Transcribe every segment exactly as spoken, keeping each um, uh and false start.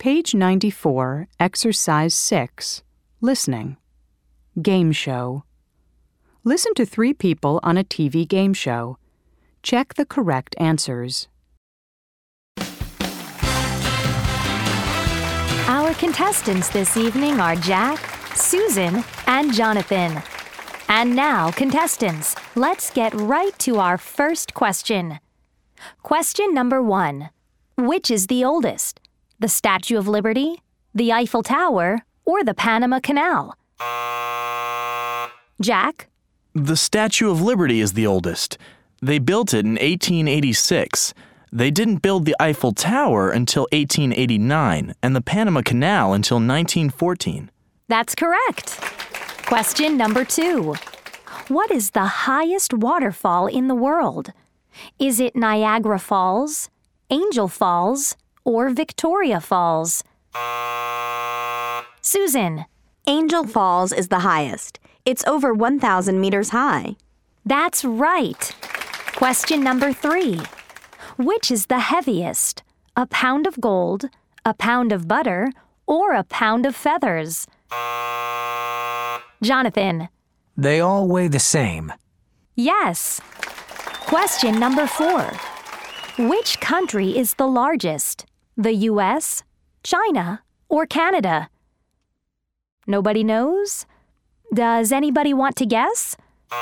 Page ninety-four, Exercise six, Listening. Game show. Listen to three people on a T V game show. Check the correct answers. Our contestants this evening are Jack, Susan, and Jonathan. And now, contestants, let's get right to our first question. Question number one. Which is the oldest? The Statue of Liberty, the Eiffel Tower, or the Panama Canal? Jack? The Statue of Liberty is the oldest. They built it in eighteen eighty-six. They didn't build the Eiffel Tower until eighteen eighty-nine and the Panama Canal until nineteen fourteen. That's correct. Question number two. What is the highest waterfall in the world? Is it Niagara Falls, Angel Falls, or Victoria Falls? Susan? Angel Falls is the highest. It's over one thousand meters high. That's right. Question number three. Which is the heaviest? A pound of gold, a pound of butter, or a pound of feathers? Jonathan? They all weigh the same. Yes. Question number four. Which country is the largest? The U S, China, or Canada? Nobody knows? Does anybody want to guess?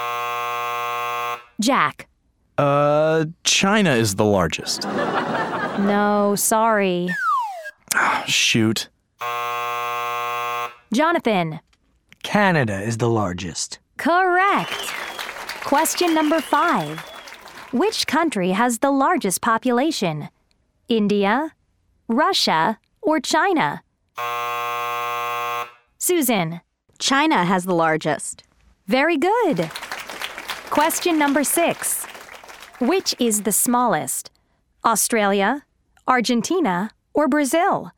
Jack? Uh, China is the largest. No, sorry. Shoot. Jonathan? Canada is the largest. Correct. Question number five. Which country has the largest population? India, Russia, or China? Susan? China has the largest. Very good. Question number six. Which is the smallest? Australia, Argentina, or Brazil?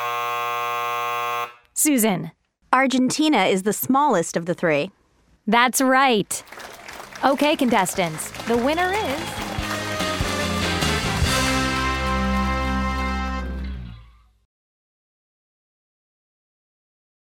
Susan? Argentina is the smallest of the three. That's right. Okay, contestants, the winner is...